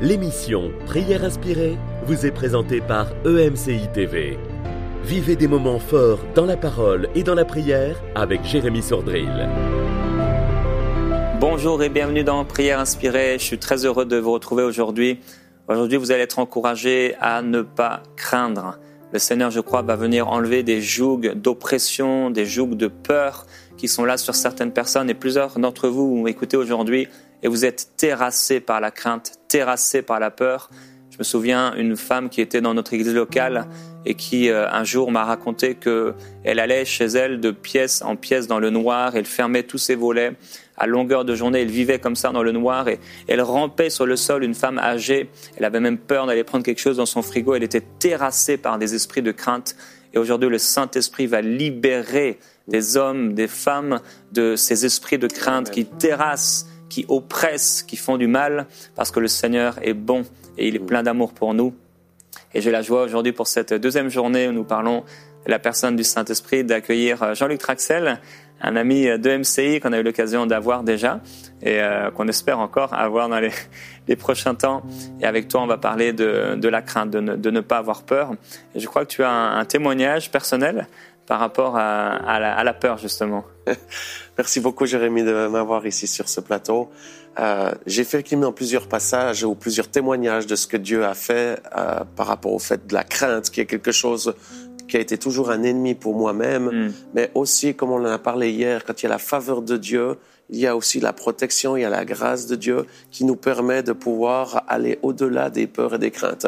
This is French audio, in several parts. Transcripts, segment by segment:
L'émission Prière inspirée vous est présentée par EMCI TV. Vivez des moments forts dans la parole et dans la prière avec Jérémy Sordrill. Bonjour et bienvenue dans Prière inspirée. Je suis très heureux de vous retrouver aujourd'hui. Aujourd'hui, vous allez être encouragés à ne pas craindre. Le Seigneur, je crois, va venir enlever des jougs d'oppression, des jougs de peur qui sont là sur certaines personnes. Et plusieurs d'entre vous m'écoutez aujourd'hui et vous êtes terrassés par la crainte, terrassés par la peur. Je me souviens une femme qui était dans notre église locale et qui un jour m'a raconté qu'elle allait chez elle de pièce en pièce dans le noir. Elle fermait tous ses volets à longueur de journée. Elle vivait comme ça dans le noir et elle rampait sur le sol, une femme âgée. Elle avait même peur d'aller prendre quelque chose dans son frigo. Elle était terrassée par des esprits de crainte. Et aujourd'hui, le Saint-Esprit va libérer des hommes, des femmes de ces esprits de crainte qui terrassent, qui oppressent, qui font du mal, parce que le Seigneur est bon et il est plein d'amour pour nous. Et j'ai la joie aujourd'hui pour cette deuxième journée où nous parlons de la personne du Saint-Esprit, d'accueillir Jean-Luc Traxel, un ami de MCI qu'on a eu l'occasion d'avoir déjà et qu'on espère encore avoir dans les prochains temps. Et avec toi, on va parler de la crainte, de ne pas avoir peur. Et je crois que tu as un témoignage personnel par rapport à la peur, justement. Merci beaucoup, Jérémy, de m'avoir ici sur ce plateau. J'ai fait effectivement plusieurs passages ou plusieurs témoignages de ce que Dieu a fait par rapport au fait de la crainte, qui est quelque chose qui a été toujours un ennemi pour moi-même, mais aussi, comme on en a parlé hier, quand il y a la faveur de Dieu, il y a aussi la protection, il y a la grâce de Dieu qui nous permet de pouvoir aller au-delà des peurs et des craintes.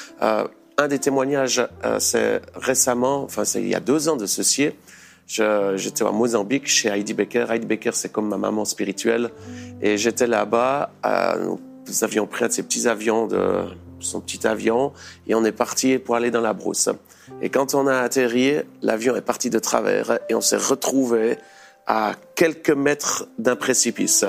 Un des témoignages, c'est récemment, c'est il y a 2 ans de ceci. J'étais à Mozambique chez Heidi Becker. Heidi Becker, c'est comme ma maman spirituelle. Et j'étais là-bas. Nous avions pris un de ses petits avions, son petit avion, et on est parti pour aller dans la brousse. Et quand on a atterri, l'avion est parti de travers et on s'est retrouvé à quelques mètres d'un précipice.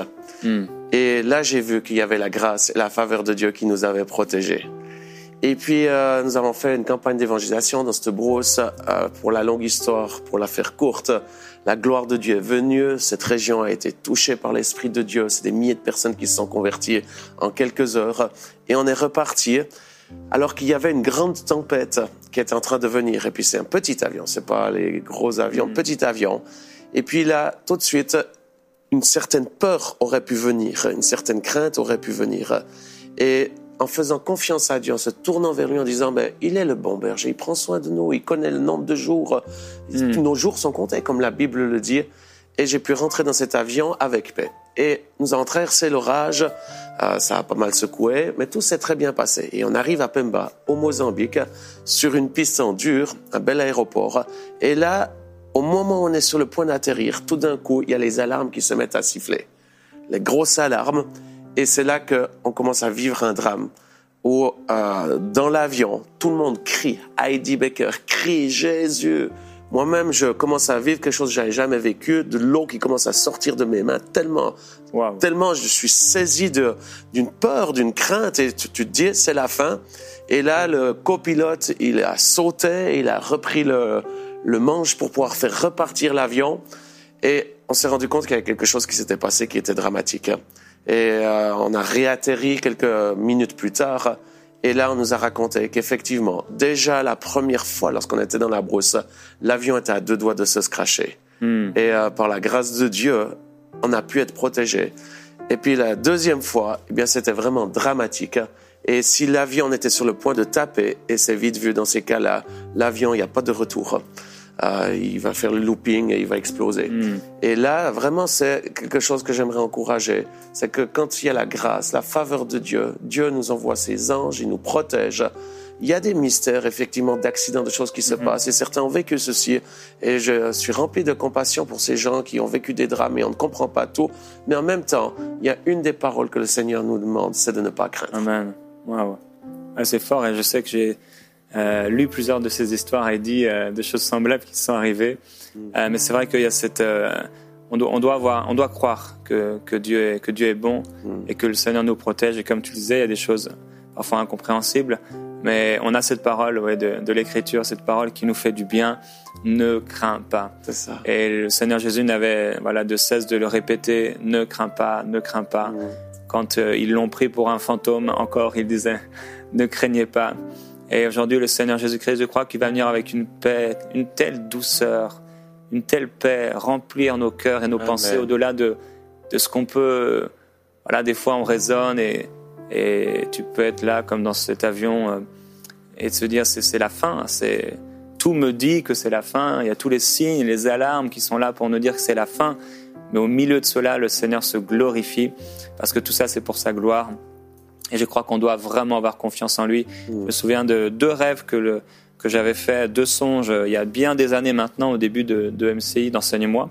Et là, j'ai vu qu'il y avait la grâce et la faveur de Dieu qui nous avait protégés. Et puis, nous avons fait une campagne d'évangélisation dans cette brousse. Pour la longue histoire, pour la faire courte, la gloire de Dieu est venue. Cette région a été touchée par l'Esprit de Dieu. C'est des milliers de personnes qui se sont converties en quelques heures. Et on est reparti alors qu'il y avait une grande tempête qui était en train de venir. Et puis, c'est un petit avion, c'est pas les gros avions, petit avion. Et puis là, tout de suite, une certaine peur aurait pu venir, une certaine crainte aurait pu venir. Et en faisant confiance à Dieu, en se tournant vers lui, en disant il est le bon berger, il prend soin de nous, il connaît le nombre de jours, nos jours sont comptés, comme la Bible le dit. Et j'ai pu rentrer dans cet avion avec paix. Et nous avons traversé l'orage, ça a pas mal secoué, mais tout s'est très bien passé. Et on arrive à Pemba, au Mozambique, sur une piste en dur, un bel aéroport. Et là, au moment où on est sur le point d'atterrir, tout d'un coup, il y a les alarmes qui se mettent à siffler. Les grosses alarmes. Et c'est là qu'on commence à vivre un drame où, dans l'avion, tout le monde crie. Heidi Becker crie Jésus. Moi-même, je commence à vivre quelque chose que j'avais jamais vécu, de l'eau qui commence à sortir de mes mains, tellement je suis saisi d'une peur, d'une crainte, et tu te dis, c'est la fin. Et là, le copilote, il a sauté, il a repris le manche pour pouvoir faire repartir l'avion. Et on s'est rendu compte qu'il y avait quelque chose qui s'était passé qui était dramatique. Et on a réatterri quelques minutes plus tard. Et là, on nous a raconté qu'effectivement, déjà la première fois, lorsqu'on était dans la brousse, l'avion était à 2 doigts de se crasher. Et par la grâce de Dieu, on a pu être protégés. Et puis la deuxième fois, c'était vraiment dramatique. Et si l'avion était sur le point de taper, et c'est vite vu dans ces cas-là, l'avion, il n'y a pas de retour. Il va faire le looping et il va exploser. Et là, vraiment, c'est quelque chose que j'aimerais encourager. C'est que quand il y a la grâce, la faveur de Dieu, Dieu nous envoie ses anges, il nous protège. Il y a des mystères, effectivement, d'accidents, de choses qui se passent. Et certains ont vécu ceci. Et je suis rempli de compassion pour ces gens qui ont vécu des drames et on ne comprend pas tout. Mais en même temps, il y a une des paroles que le Seigneur nous demande, c'est de ne pas craindre. Amen. Wow. C'est fort et je sais que j'ai lu plusieurs de ces histoires et dit des choses semblables qui sont arrivées. Mais c'est vrai qu'il y a on doit croire que Dieu est bon et que le Seigneur nous protège. Et comme tu le disais, il y a des choses parfois incompréhensibles. Mais on a cette parole de l'Écriture, cette parole qui nous fait du bien. Ne crains pas. C'est ça. Et le Seigneur Jésus n'avait de cesse de le répéter. Ne crains pas, ne crains pas. Quand ils l'ont pris pour un fantôme, encore, il disait « Ne craignez pas ». Et aujourd'hui, le Seigneur Jésus-Christ, je crois qu'il va venir avec une paix, une telle douceur, une telle paix, remplir nos cœurs et nos pensées au-delà de ce qu'on peut... Voilà, des fois, on raisonne et tu peux être là, comme dans cet avion, et se dire c'est la fin. Tout me dit que c'est la fin. Il y a tous les signes, les alarmes qui sont là pour nous dire que c'est la fin. Mais au milieu de cela, le Seigneur se glorifie parce que tout ça, c'est pour sa gloire. Et je crois qu'on doit vraiment avoir confiance en lui. Je me souviens de 2 rêves que j'avais fait, 2 songes, il y a bien des années maintenant, au début de MCI, d'Enseigne-moi,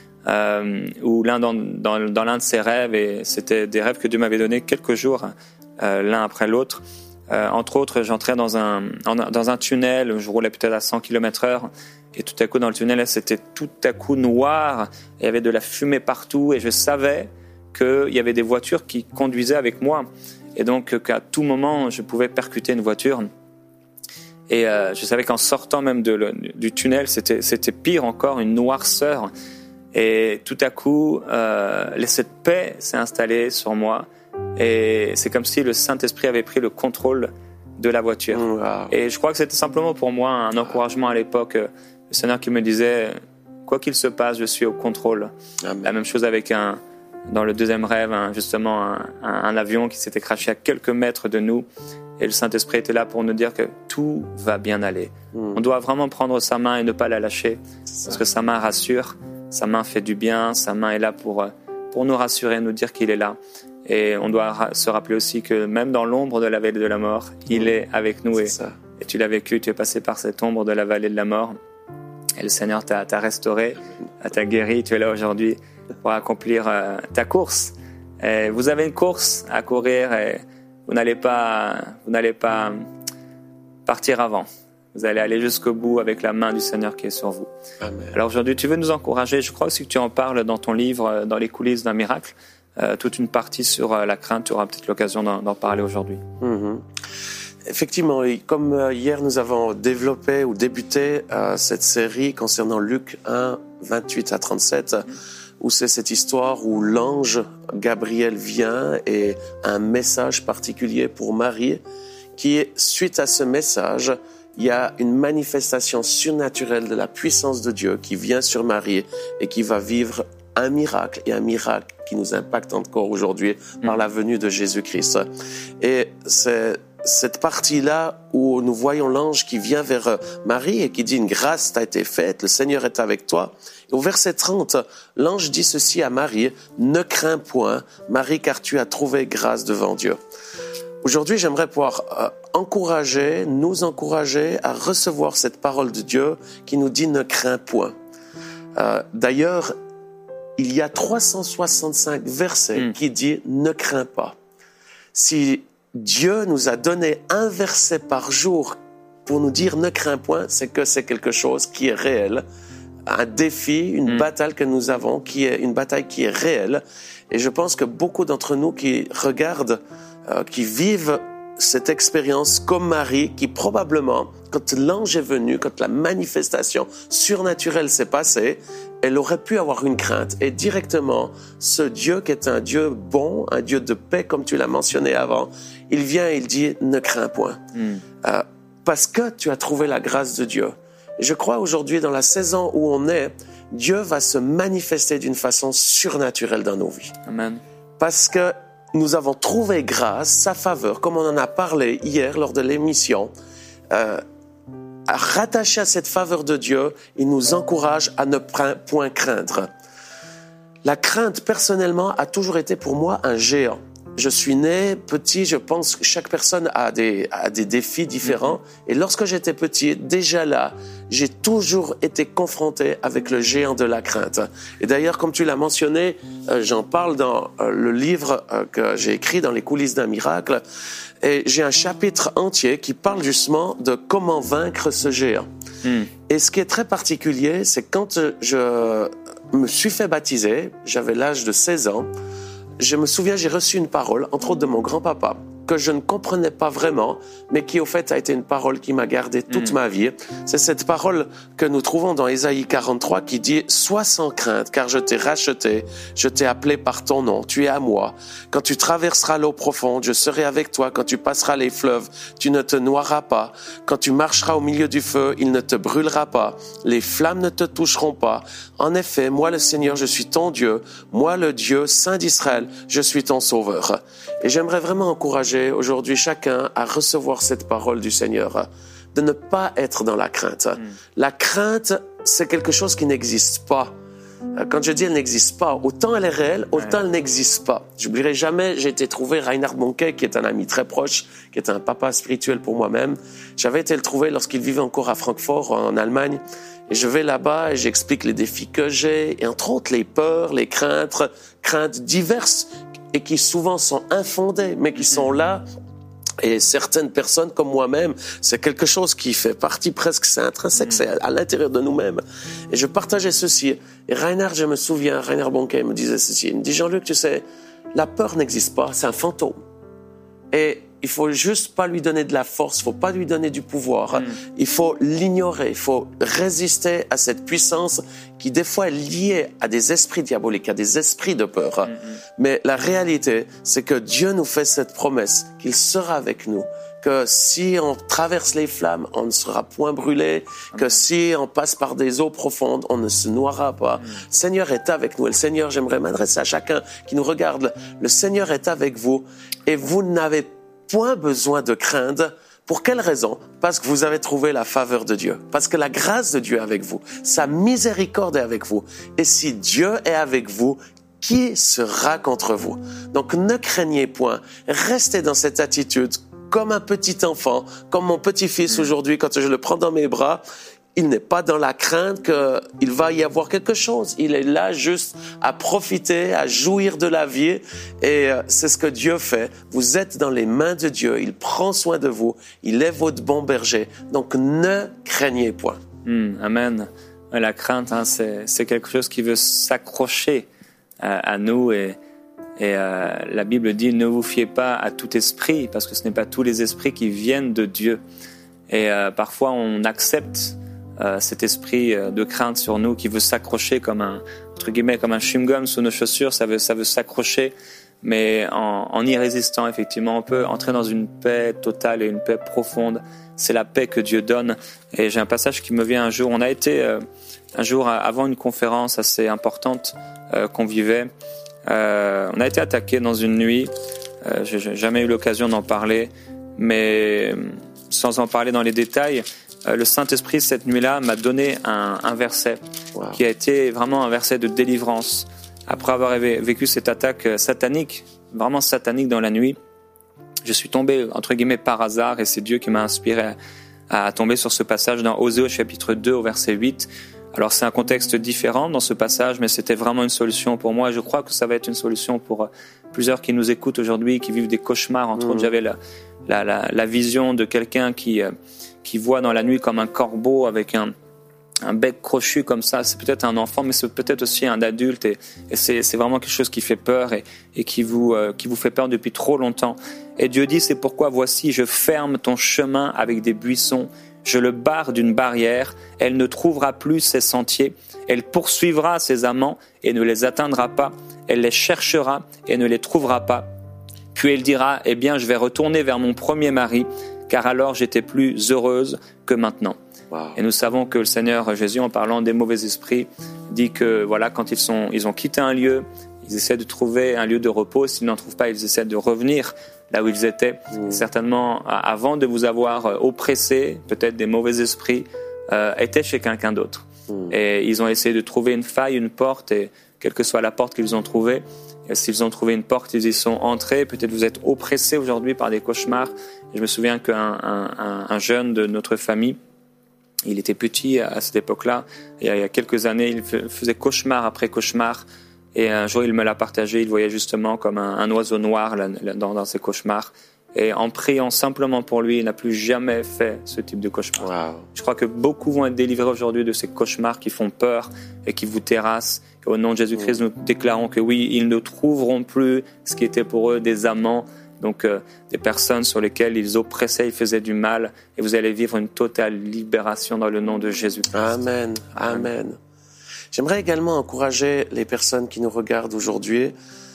où l'un dans l'un de ces rêves, et c'était des rêves que Dieu m'avait donnés quelques jours, l'un après l'autre. Entre autres, j'entrais dans un tunnel, je roulais peut-être à 100 km/h, et tout à coup, dans le tunnel, c'était tout à coup noir, il y avait de la fumée partout, et je savais qu'il y avait des voitures qui conduisaient avec moi. Et donc, qu'à tout moment, je pouvais percuter une voiture. Et je savais qu'en sortant même du tunnel, c'était pire encore, une noirceur. Et tout à coup, cette paix s'est installée sur moi. Et c'est comme si le Saint-Esprit avait pris le contrôle de la voiture. Wow. Et je crois que c'était simplement pour moi un encouragement à l'époque. Le Seigneur qui me disait, quoi qu'il se passe, je suis au contrôle. Amen. La même chose avec dans le deuxième rêve, justement, un avion qui s'était crashé à quelques mètres de nous. Et le Saint-Esprit était là pour nous dire que tout va bien aller. On doit vraiment prendre sa main et ne pas la lâcher. Parce que sa main rassure, sa main fait du bien, sa main est là pour nous rassurer, nous dire qu'il est là. Et on doit se rappeler aussi que même dans l'ombre de la vallée de la mort, il est avec nous. Et tu l'as vécu, tu es passé par cette ombre de la vallée de la mort. Et le Seigneur t'a restauré, t'a guéri, tu es là aujourd'hui pour accomplir ta course. Et vous avez une course à courir et vous n'allez pas partir avant. Vous allez aller jusqu'au bout avec la main du Seigneur qui est sur vous. Amen. Alors aujourd'hui, tu veux nous encourager. Je crois aussi que tu en parles dans ton livre, dans les coulisses d'un miracle. Toute une partie sur la crainte. Tu auras peut-être l'occasion d'en parler aujourd'hui. Effectivement, comme hier nous avons développé ou débuté cette série concernant Luc 1, 28 à 37, où c'est cette histoire où l'ange Gabriel vient et a un message particulier pour Marie, qui est, suite à ce message, il y a une manifestation surnaturelle de la puissance de Dieu qui vient sur Marie et qui va vivre un miracle, et un miracle qui nous impacte encore aujourd'hui par la venue de Jésus-Christ. Et c'est cette partie-là où nous voyons l'ange qui vient vers Marie et qui dit « Une grâce t'a été faite, le Seigneur est avec toi ». Et au verset 30, l'ange dit ceci à Marie « Ne crains point, Marie, car tu as trouvé grâce devant Dieu ». Aujourd'hui, j'aimerais pouvoir nous encourager à recevoir cette parole de Dieu qui nous dit « Ne crains point ». D'ailleurs, il y a 365 versets qui disent « Ne crains pas ». Si Dieu nous a donné un verset par jour pour nous dire « Ne crains point », c'est que c'est quelque chose qui est réel, un défi, une bataille que nous avons, qui est une bataille qui est réelle. Et je pense que beaucoup d'entre nous qui regardent, qui vivent cette expérience comme Marie, qui probablement, quand l'ange est venu, quand la manifestation surnaturelle s'est passée, elle aurait pu avoir une crainte. Et directement, ce Dieu qui est un Dieu bon, un Dieu de paix, comme tu l'as mentionné avant, il vient et il dit « Ne crains point ». Parce que tu as trouvé la grâce de Dieu. Et je crois aujourd'hui, dans la saison où on est, Dieu va se manifester d'une façon surnaturelle dans nos vies. Amen. Parce que nous avons trouvé grâce, sa faveur, comme on en a parlé hier lors de l'émission, rattaché à cette faveur de Dieu, il nous encourage à ne point craindre. La crainte, personnellement, a toujours été pour moi un géant. Je suis né petit, je pense que chaque personne a des défis différents. Et lorsque j'étais petit, déjà là, j'ai toujours été confronté avec le géant de la crainte. Et d'ailleurs, comme tu l'as mentionné, j'en parle dans le livre que j'ai écrit dans les coulisses d'un miracle. Et j'ai un chapitre entier qui parle justement de comment vaincre ce géant. Et ce qui est très particulier, c'est quand je me suis fait baptiser, j'avais l'âge de 16 ans, je me souviens, j'ai reçu une parole, entre autres de mon grand-papa, que je ne comprenais pas vraiment, mais qui au fait a été une parole qui m'a gardé toute ma vie. C'est cette parole que nous trouvons dans Ésaïe 43 qui dit « Sois sans crainte, car je t'ai racheté, je t'ai appelé par ton nom, tu es à moi. Quand tu traverseras l'eau profonde, je serai avec toi. Quand tu passeras les fleuves, tu ne te noieras pas. Quand tu marcheras au milieu du feu, il ne te brûlera pas. Les flammes ne te toucheront pas. En effet, moi le Seigneur, je suis ton Dieu. Moi le Dieu saint d'Israël, je suis ton sauveur. » Et j'aimerais vraiment encourager aujourd'hui chacun à recevoir cette parole du Seigneur, de ne pas être dans la crainte. La crainte, c'est quelque chose qui n'existe pas. Quand je dis elle n'existe pas, autant elle est réelle, autant elle n'existe pas. J'oublierai jamais, j'ai été trouver Reinhard Bonnke, qui est un ami très proche, qui est un papa spirituel pour moi-même. J'avais été le trouver lorsqu'il vivait encore à Francfort, en Allemagne. Et je vais là-bas et j'explique les défis que j'ai, et entre autres les peurs, les craintes diverses, et qui souvent sont infondées, mais qui sont là. Et certaines personnes comme moi-même, c'est quelque chose qui fait partie presque, c'est intrinsèque, c'est à l'intérieur de nous-mêmes. Et je partageais ceci. Et Reinhard, je me souviens, Reinhard Bonnke me disait ceci. Il me dit, Jean-Luc, tu sais, la peur n'existe pas, c'est un fantôme. Et il faut juste pas lui donner de la force, il faut pas lui donner du pouvoir. Il faut l'ignorer, il faut résister à cette puissance qui des fois est liée à des esprits diaboliques, à des esprits de peur. Mais la réalité, c'est que Dieu nous fait cette promesse qu'il sera avec nous, que si on traverse les flammes, on ne sera point brûlé, que si on passe par des eaux profondes, on ne se noiera pas. Le Seigneur est avec nous. Et le Seigneur, j'aimerais m'adresser à chacun qui nous regarde. Le Seigneur est avec vous et vous n'avez point besoin de craindre. Pour quelle raison? Parce que vous avez trouvé la faveur de Dieu. Parce que la grâce de Dieu est avec vous. Sa miséricorde est avec vous. Et si Dieu est avec vous, qui sera contre vous? Donc ne craignez point. Restez dans cette attitude comme un petit enfant, comme mon petit-fils aujourd'hui, quand je le prends dans mes bras. Il n'est pas dans la crainte qu'il va y avoir quelque chose. Il est là juste à profiter, à jouir de la vie. Et c'est ce que Dieu fait. Vous êtes dans les mains de Dieu. Il prend soin de vous. Il est votre bon berger. Donc ne craignez point. Amen. La crainte, c'est quelque chose qui veut s'accrocher à nous. Et la Bible dit, ne vous fiez pas à tout esprit, parce que ce n'est pas tous les esprits qui viennent de Dieu. Et parfois, on accepte cet esprit de crainte sur nous qui veut s'accrocher comme un chewing-gum sous nos chaussures, ça veut s'accrocher, mais en y résistant, effectivement, on peut entrer dans une paix totale et une paix profonde. C'est la paix que Dieu donne. Et j'ai un passage qui me vient un jour. On a été un jour avant une conférence assez importante qu'on vivait. On a été attaqué dans une nuit. J'ai jamais eu l'occasion d'en parler, mais sans en parler dans les détails, le Saint-Esprit, cette nuit-là, m'a donné un verset qui a été vraiment un verset de délivrance. Après avoir vécu cette attaque satanique, vraiment satanique dans la nuit, je suis tombé, entre guillemets, par hasard, et c'est Dieu qui m'a inspiré à tomber sur ce passage dans Osée au chapitre 2, au verset 8. Alors c'est un contexte différent dans ce passage, mais c'était vraiment une solution pour moi. Je crois que ça va être une solution pour plusieurs qui nous écoutent aujourd'hui, qui vivent des cauchemars. Entre autres, j'avais la vision de quelqu'un qui voit dans la nuit comme un corbeau avec un bec crochu comme ça. C'est peut-être un enfant, mais c'est peut-être aussi un adulte. Et c'est vraiment quelque chose qui fait peur et qui vous fait peur depuis trop longtemps. Et Dieu dit, c'est pourquoi voici, je ferme ton chemin avec des buissons. Je le barre d'une barrière. Elle ne trouvera plus ses sentiers. Elle poursuivra ses amants et ne les atteindra pas. Elle les cherchera et ne les trouvera pas. Puis elle dira, eh bien, je vais retourner vers mon premier mari, car alors j'étais plus heureuse que maintenant. Wow. Et nous savons que le Seigneur Jésus, en parlant des mauvais esprits, dit que voilà, quand ils ont quitté un lieu, ils essaient de trouver un lieu de repos. S'ils n'en trouvent pas, ils essaient de revenir là où ils étaient. Certainement, avant de vous avoir oppressé, peut-être des mauvais esprits étaient chez quelqu'un d'autre. Et ils ont essayé de trouver une faille, une porte, et quelle que soit la porte qu'ils ont trouvée, et s'ils ont trouvé une porte, ils y sont entrés. Peut-être vous êtes oppressés aujourd'hui par des cauchemars. Et je me souviens qu'un jeune de notre famille, il était petit à cette époque-là, il y a quelques années, il faisait cauchemar après cauchemar. Et un jour, il me l'a partagé, il voyait justement comme un oiseau noir dans ses cauchemars. Et en priant simplement pour lui, il n'a plus jamais fait ce type de cauchemar. Wow. Je crois que beaucoup vont être délivrés aujourd'hui de ces cauchemars qui font peur et qui vous terrassent. Et au nom de Jésus-Christ, nous déclarons que oui, ils ne trouveront plus ce qui était pour eux des amants, Donc des personnes sur lesquelles ils oppressaient, ils faisaient du mal, et vous allez vivre une totale libération dans le nom de Jésus-Christ. Amen, amen. J'aimerais également encourager les personnes qui nous regardent aujourd'hui.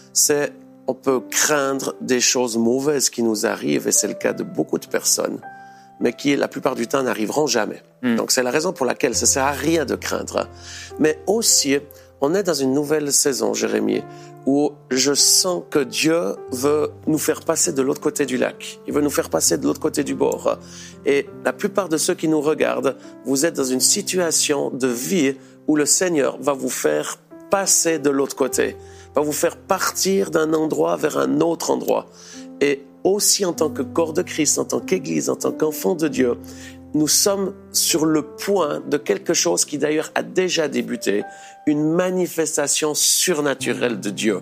On peut craindre des choses mauvaises qui nous arrivent, et c'est le cas de beaucoup de personnes, mais qui, la plupart du temps, n'arriveront jamais. Donc, c'est la raison pour laquelle ça ne sert à rien de craindre. Mais aussi, on est dans une nouvelle saison, Jérémie, où je sens que Dieu veut nous faire passer de l'autre côté du lac. Il veut nous faire passer de l'autre côté du bord. Et la plupart de ceux qui nous regardent, vous êtes dans une situation de vie où le Seigneur va vous faire passer de l'autre côté, va vous faire partir d'un endroit vers un autre endroit. Et aussi en tant que corps de Christ, en tant qu'Église, en tant qu'enfant de Dieu, nous sommes sur le point de quelque chose qui d'ailleurs a déjà débuté, une manifestation surnaturelle de Dieu.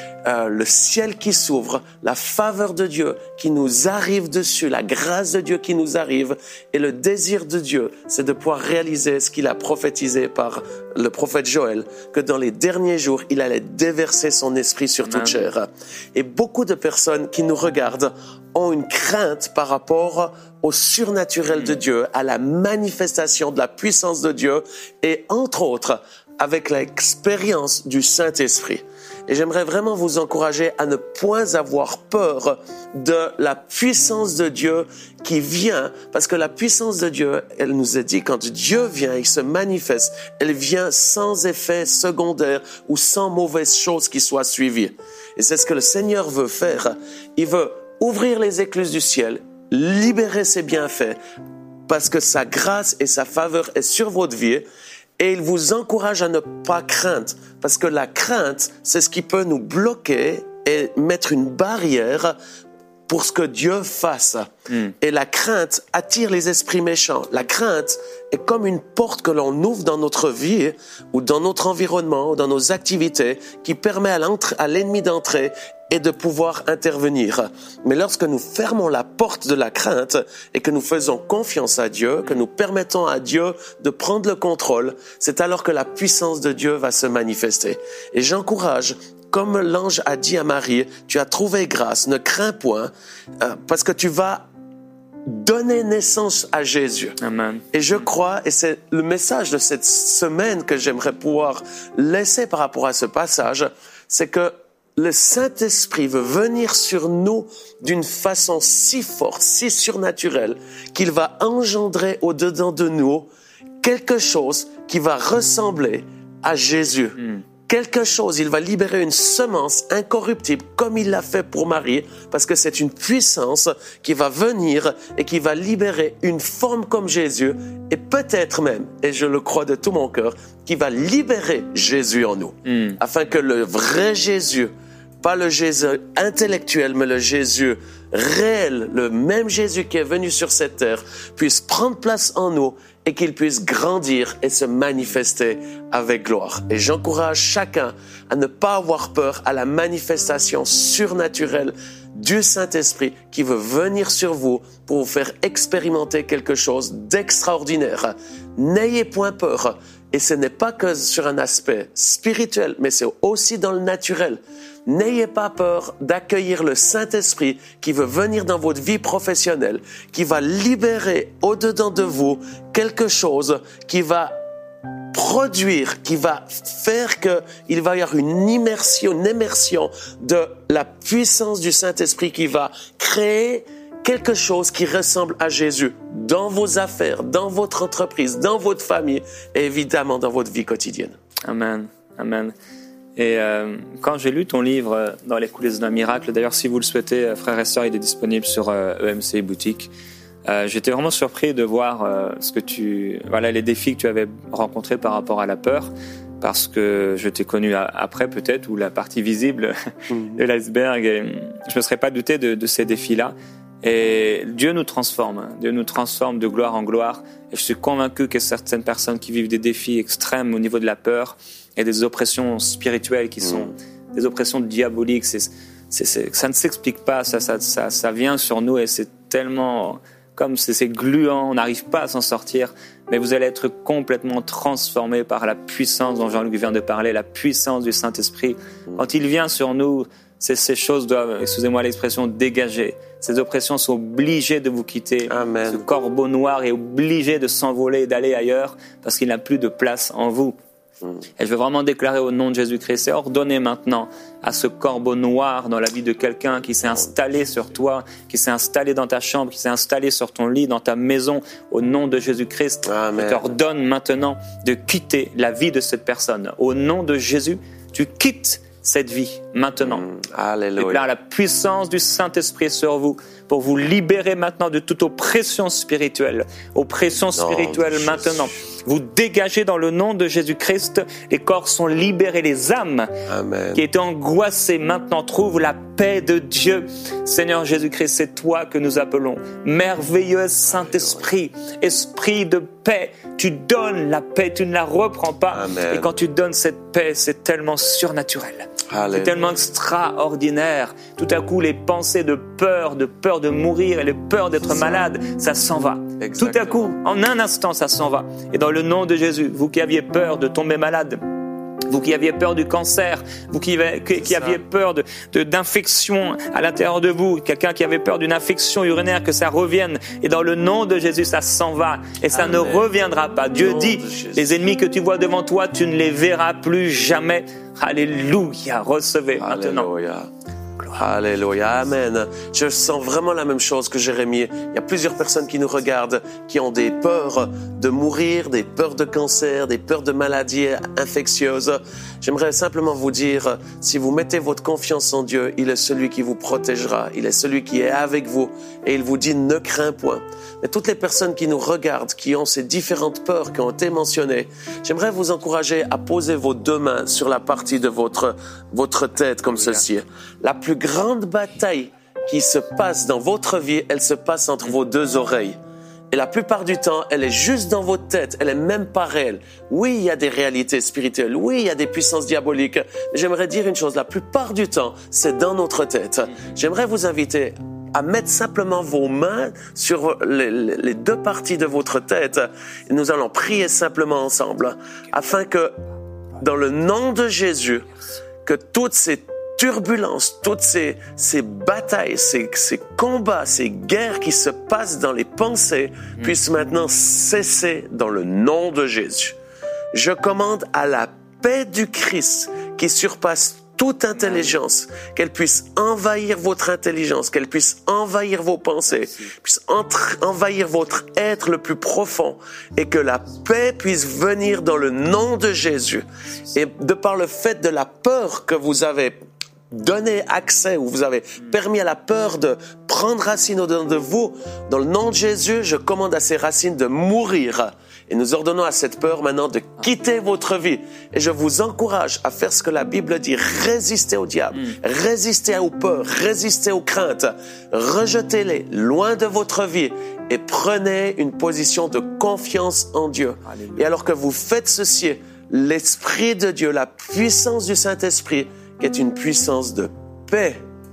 Le ciel qui s'ouvre, la faveur de Dieu qui nous arrive dessus, la grâce de Dieu qui nous arrive, et le désir de Dieu, c'est de pouvoir réaliser ce qu'il a prophétisé par le prophète Joël, que dans les derniers jours, il allait déverser son esprit sur toute chair. Et beaucoup de personnes qui nous regardent ont une crainte par rapport au surnaturel de Dieu, à la manifestation de la puissance de Dieu, et entre autres, avec l'expérience du Saint-Esprit. Et j'aimerais vraiment vous encourager à ne point avoir peur de la puissance de Dieu qui vient, parce que la puissance de Dieu, elle nous est dit, quand Dieu vient, il se manifeste, elle vient sans effet secondaire ou sans mauvaise chose qui soit suivie. Et c'est ce que le Seigneur veut faire. Il veut ouvrir les écluses du ciel, libérer ses bienfaits, parce que sa grâce et sa faveur est sur votre vie. Et il vous encourage à ne pas craindre, parce que la crainte, c'est ce qui peut nous bloquer et mettre une barrière pour ce que Dieu fasse. Et la crainte attire les esprits méchants. La crainte est comme une porte que l'on ouvre dans notre vie ou dans notre environnement ou dans nos activités qui permet à l'ennemi d'entrer et de pouvoir intervenir. Mais lorsque nous fermons la porte de la crainte et que nous faisons confiance à Dieu, que nous permettons à Dieu de prendre le contrôle, c'est alors que la puissance de Dieu va se manifester. Et j'encourage, comme l'ange a dit à Marie, tu as trouvé grâce, ne crains point, parce que tu vas donner naissance à Jésus. Amen. Et je crois, et c'est le message de cette semaine que j'aimerais pouvoir laisser par rapport à ce passage, c'est que le Saint-Esprit veut venir sur nous d'une façon si forte, si surnaturelle, qu'il va engendrer au-dedans de nous quelque chose qui va ressembler à Jésus. Quelque chose, il va libérer une semence incorruptible comme il l'a fait pour Marie, parce que c'est une puissance qui va venir et qui va libérer une forme comme Jésus, et peut-être même, et je le crois de tout mon cœur, qui va libérer Jésus en nous, afin que le vrai Jésus, pas le Jésus intellectuel, mais le Jésus réel, le même Jésus qui est venu sur cette terre, puisse prendre place en nous et qu'il puisse grandir et se manifester avec gloire. Et j'encourage chacun à ne pas avoir peur à la manifestation surnaturelle du Saint-Esprit qui veut venir sur vous pour vous faire expérimenter quelque chose d'extraordinaire. N'ayez point peur. Et ce n'est pas que sur un aspect spirituel, mais c'est aussi dans le naturel. N'ayez pas peur d'accueillir le Saint-Esprit qui veut venir dans votre vie professionnelle, qui va libérer au-dedans de vous quelque chose qui va produire, qui va faire qu'il va y avoir une immersion de la puissance du Saint-Esprit qui va créer quelque chose qui ressemble à Jésus dans vos affaires, dans votre entreprise, dans votre famille et évidemment dans votre vie quotidienne. Amen, amen. Et quand j'ai lu ton livre « Dans les coulisses d'un miracle », d'ailleurs si vous le souhaitez, frères et sœurs, il est disponible sur EMC Boutique. J'étais vraiment surpris de voir les défis que tu avais rencontrés par rapport à la peur, parce que je t'ai connu après peut-être, ou la partie visible de l'iceberg, et je me serais pas douté de ces défis-là. Et Dieu nous transforme de gloire en gloire. Et je suis convaincu que certaines personnes qui vivent des défis extrêmes au niveau de la peur et des oppressions spirituelles qui sont des oppressions diaboliques, ça ne s'explique pas, ça vient sur nous et c'est tellement comme c'est gluant, on n'arrive pas à s'en sortir. Mais vous allez être complètement transformés par la puissance dont Jean-Luc vient de parler, la puissance du Saint-Esprit. Quand il vient sur nous, ces choses doivent, excusez-moi l'expression, dégager. Ces oppressions sont obligées de vous quitter. Amen. Ce corbeau noir est obligé de s'envoler et d'aller ailleurs parce qu'il n'a plus de place en vous. Et je veux vraiment déclarer au nom de Jésus-Christ et ordonner maintenant à ce corbeau noir dans la vie de quelqu'un qui s'est installé sur toi, qui s'est installé dans ta chambre, qui s'est installé sur ton lit, dans ta maison, au nom de Jésus-Christ. Amen. Je t'ordonne maintenant de quitter la vie de cette personne. Au nom de Jésus, tu quittes cette vie maintenant. Alléluia. Déclare la puissance du Saint-Esprit sur vous pour vous libérer maintenant de toute oppression spirituelle. Oppression spirituelle maintenant. Vous dégagez dans le nom de Jésus-Christ. Les corps sont libérés, les âmes Amen. qui étaient angoissées maintenant trouvent la paix de Dieu. Seigneur Jésus-Christ, c'est toi que nous appelons. Merveilleux Saint-Esprit, Esprit de paix. Tu donnes la paix, tu ne la reprends pas. Amen. Et quand tu donnes cette paix, c'est tellement surnaturel. Alléluia. C'est tellement extraordinaire. Tout à coup, les pensées de peur de mourir et les peurs d'être malade, ça s'en va. Exactement. Tout à coup, en un instant, ça s'en va. Et dans le nom de Jésus, vous qui aviez peur de tomber malade, vous qui aviez peur du cancer, vous qui aviez peur d'infection à l'intérieur de vous, quelqu'un qui avait peur d'une infection urinaire, que ça revienne. Et dans le nom de Jésus, ça s'en va. Et ça ne reviendra pas. Dieu dit, les ennemis que tu vois devant toi, tu ne les verras plus jamais. Alléluia. Recevez maintenant. Alléluia. Alléluia, Amen. Je sens vraiment la même chose que Jérémie. Il y a plusieurs personnes qui nous regardent, qui ont des peurs de mourir, des peurs de cancer, des peurs de maladies infectieuses. J'aimerais simplement vous dire, si vous mettez votre confiance en Dieu, il est celui qui vous protégera. Il est celui qui est avec vous et il vous dit ne crains point. Mais toutes les personnes qui nous regardent, qui ont ces différentes peurs qui ont été mentionnées, j'aimerais vous encourager à poser vos deux mains sur la partie de votre tête comme ceci. La plus grande bataille qui se passe dans votre vie, elle se passe entre vos deux oreilles. Et la plupart du temps, elle est juste dans votre tête, elle est même pas réelle. Oui, il y a des réalités spirituelles, oui, il y a des puissances diaboliques. Mais j'aimerais dire une chose, la plupart du temps, c'est dans notre tête. J'aimerais vous inviter à mettre simplement vos mains sur les deux parties de votre tête. Et nous allons prier simplement ensemble, afin que, dans le nom de Jésus, que toutes ces turbulences, toutes ces batailles, ces combats, ces guerres qui se passent dans les pensées puissent maintenant cesser dans le nom de Jésus. Je commande à la paix du Christ qui surpasse toute intelligence, qu'elle puisse envahir votre intelligence, qu'elle puisse envahir vos pensées, puisse envahir votre être le plus profond et que la paix puisse venir dans le nom de Jésus. Et de par le fait de la peur que vous avez donné accès, ou vous avez permis à la peur de prendre racine au-dedans de vous, dans le nom de Jésus, je commande à ces racines de mourir. Et nous ordonnons à cette peur maintenant de quitter votre vie. Et je vous encourage à faire ce que la Bible dit. Résistez au diable, résistez aux peurs, résistez aux craintes. Rejetez-les loin de votre vie et prenez une position de confiance en Dieu. Alléluia. Et alors que vous faites ceci, l'Esprit de Dieu, la puissance du Saint-Esprit, qui est une puissance de paix,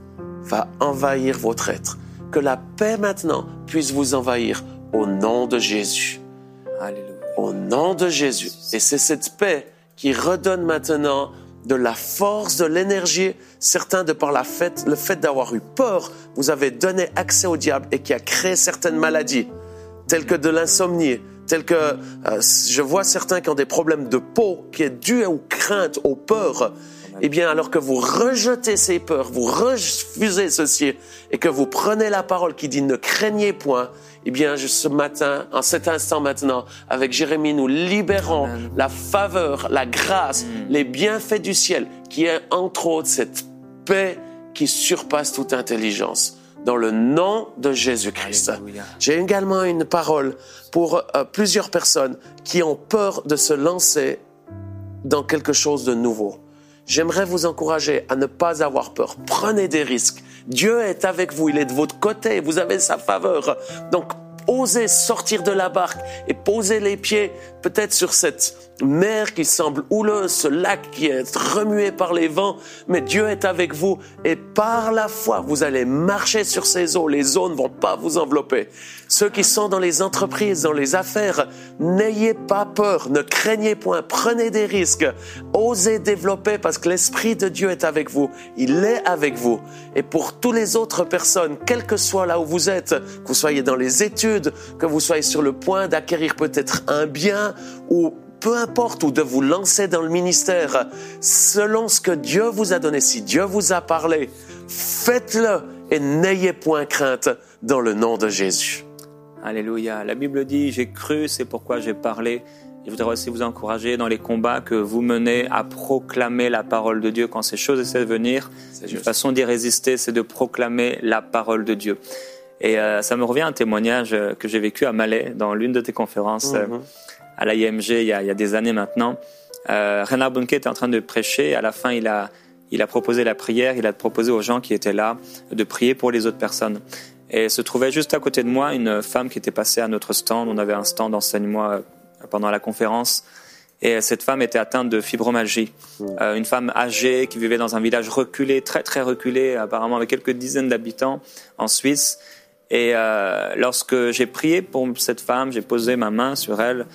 va envahir votre être. Que la paix maintenant puisse vous envahir au nom de Jésus. Alléluia. Au nom de Jésus. Et c'est cette paix qui redonne maintenant de la force, de l'énergie. Certains, de par le fait d'avoir eu peur, vous avez donné accès au diable et qui a créé certaines maladies, telles que de l'insomnie, telles que je vois certains qui ont des problèmes de peau qui est dû aux craintes, aux peurs. Eh bien, alors que vous rejetez ces peurs, vous refusez ceci et que vous prenez la parole qui dit ne craignez point, eh bien, ce matin, en cet instant maintenant, avec Jérémie, nous libérons la faveur, la grâce, les bienfaits du ciel, qui est entre autres cette paix qui surpasse toute intelligence. Dans le nom de Jésus-Christ. Alléluia. J'ai également une parole pour plusieurs personnes qui ont peur de se lancer dans quelque chose de nouveau. J'aimerais vous encourager à ne pas avoir peur. Prenez des risques. Dieu est avec vous, il est de votre côté, vous avez sa faveur. Donc, osez sortir de la barque et poser les pieds peut-être sur cette mer qui semble houleuse, ce lac qui est remué par les vents, mais Dieu est avec vous et par la foi, vous allez marcher sur ces eaux. Les eaux ne vont pas vous envelopper. Ceux qui sont dans les entreprises, dans les affaires, n'ayez pas peur, ne craignez point, prenez des risques, osez développer parce que l'Esprit de Dieu est avec vous. Il est avec vous. Et pour toutes les autres personnes, quel que soit là où vous êtes, que vous soyez dans les études, que vous soyez sur le point d'acquérir peut-être un bien ou peu importe, ou de vous lancer dans le ministère, selon ce que Dieu vous a donné, si Dieu vous a parlé, faites-le et n'ayez point crainte dans le nom de Jésus. Alléluia. La Bible dit, j'ai cru, c'est pourquoi j'ai parlé. Je voudrais aussi vous encourager dans les combats que vous menez à proclamer la parole de Dieu. Quand ces choses essaient de venir, une façon d'y résister, c'est de proclamer la parole de Dieu. Et ça me revient un témoignage que j'ai vécu à Malais, dans l'une de tes conférences, à l'IMG, il y a des années maintenant. Reinhard Bonnke était en train de prêcher. À la fin, il a proposé la prière. Il a proposé aux gens qui étaient là de prier pour les autres personnes. Et se trouvait juste à côté de moi une femme qui était passée à notre stand. On avait un stand d'enseignement pendant la conférence. Et cette femme était atteinte de fibromyalgie. Une femme âgée qui vivait dans un village reculé, très très reculé, apparemment avec quelques dizaines d'habitants en Suisse. Et lorsque j'ai prié pour cette femme, j'ai posé ma main sur elle.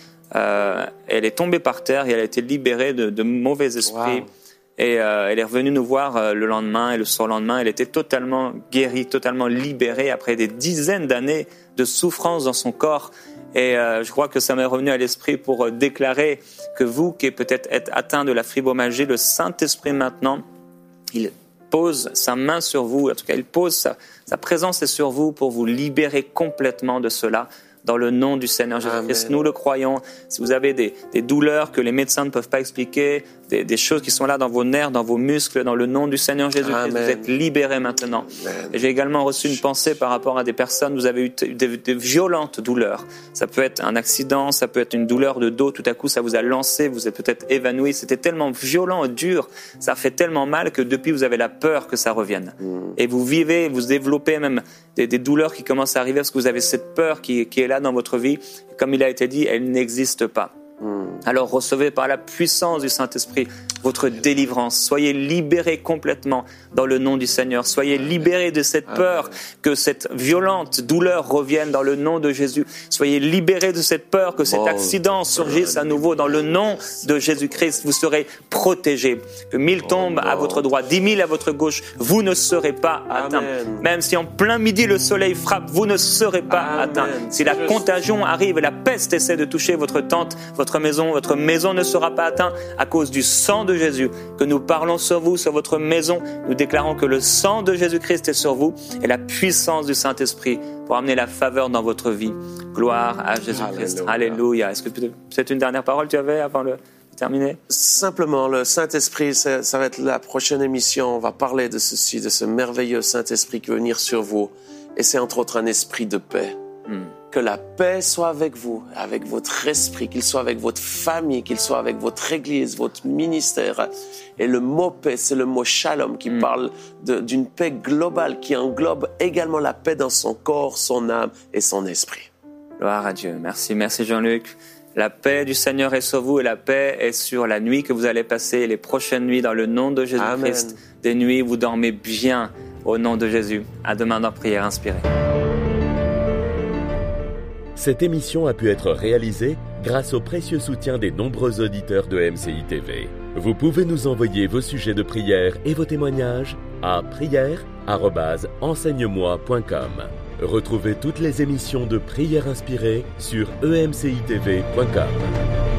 Elle est tombée par terre et elle a été libérée de mauvais esprits. Wow. Et elle est revenue nous voir le lendemain et le surlendemain. Elle était totalement guérie, totalement libérée après des dizaines d'années de souffrance dans son corps. Et je crois que ça m'est revenu à l'esprit pour déclarer que vous qui peut-être êtes atteint de la fibromyalgie, le Saint-Esprit maintenant, il pose sa main sur vous. En tout cas, il pose sa présence est sur vous pour vous libérer complètement de cela. Dans le nom du Seigneur Jésus-Christ, nous le croyons. Si vous avez des douleurs que les médecins ne peuvent pas expliquer, des choses qui sont là dans vos nerfs, dans vos muscles, dans le nom du Seigneur Jésus-Christ, vous êtes libérés maintenant. Et j'ai également reçu une pensée par rapport à des personnes, vous avez eu des violentes douleurs. Ça peut être un accident, ça peut être une douleur de dos, tout à coup ça vous a lancé, vous êtes peut-être évanoui. C'était tellement violent et dur, ça fait tellement mal que depuis vous avez la peur que ça revienne. Et vous vivez, vous développez même des douleurs qui commencent à arriver parce que vous avez cette peur qui est là dans votre vie. Comme il a été dit, elle n'existe pas. Alors recevez par la puissance du Saint-Esprit votre délivrance. Soyez libérés complètement dans le nom du Seigneur. Soyez libérés de cette peur que cette violente douleur revienne dans le nom de Jésus. Soyez libérés de cette peur que cet accident surgisse à nouveau dans le nom de Jésus-Christ. Vous serez protégés. Que 1000 tombent à votre droite, 10 000 à votre gauche, vous ne serez pas atteints. Même si en plein midi le soleil frappe, vous ne serez pas atteints. Si la contagion arrive et la peste essaie de toucher votre tente, votre maison ne sera pas atteinte à cause du sang de Jésus. Que nous parlons sur vous, sur votre maison. Nous déclarons que le sang de Jésus-Christ est sur vous et la puissance du Saint-Esprit pour amener la faveur dans votre vie. Gloire à Jésus-Christ. Alléluia. Est-ce que peut-être une dernière parole tu avais avant de terminer? Simplement, le Saint-Esprit, ça va être la prochaine émission. On va parler de ceci, de ce merveilleux Saint-Esprit qui va venir sur vous. Et c'est entre autres un esprit de paix. Que la paix soit avec vous, avec votre esprit, qu'il soit avec votre famille, qu'il soit avec votre église, votre ministère. Et le mot paix, c'est le mot shalom qui parle d'une paix globale qui englobe également la paix dans son corps, son âme et son esprit. Gloire à Dieu. Merci Jean-Luc. La paix du Seigneur est sur vous et la paix est sur la nuit que vous allez passer, les prochaines nuits dans le nom de Jésus-Christ. Des nuits où vous dormez bien au nom de Jésus. À demain dans Prière Inspirée. Cette émission a pu être réalisée grâce au précieux soutien des nombreux auditeurs de MCI TV. Vous pouvez nous envoyer vos sujets de prière et vos témoignages à prière@enseigne-moi.com. Retrouvez toutes les émissions de Prière Inspirée sur emcitv.com.